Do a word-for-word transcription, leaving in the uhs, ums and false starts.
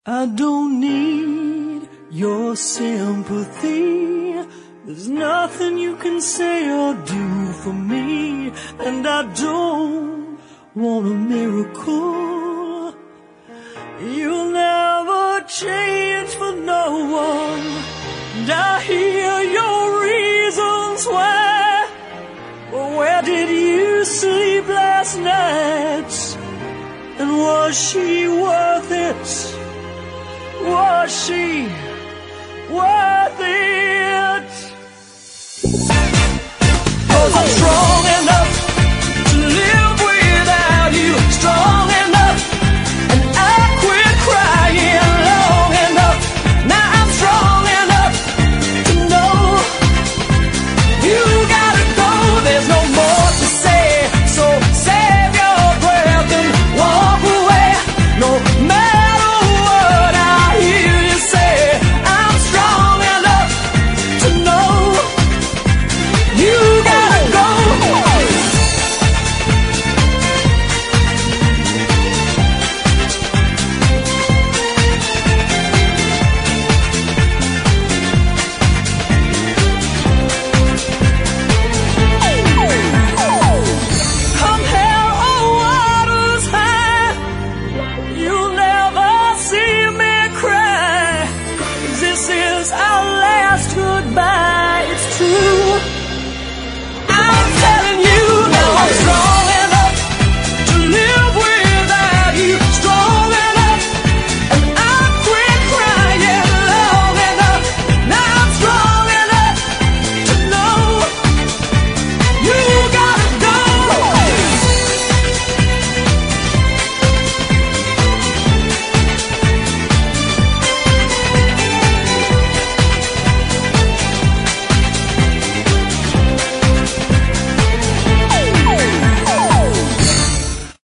I don't need your sympathy. There's nothing you can say or do for me. And I don't want a miracle. You'll never change for no one. And I hear your reasons why. But where did you sleep last night? And was she worth it? Was she worth it?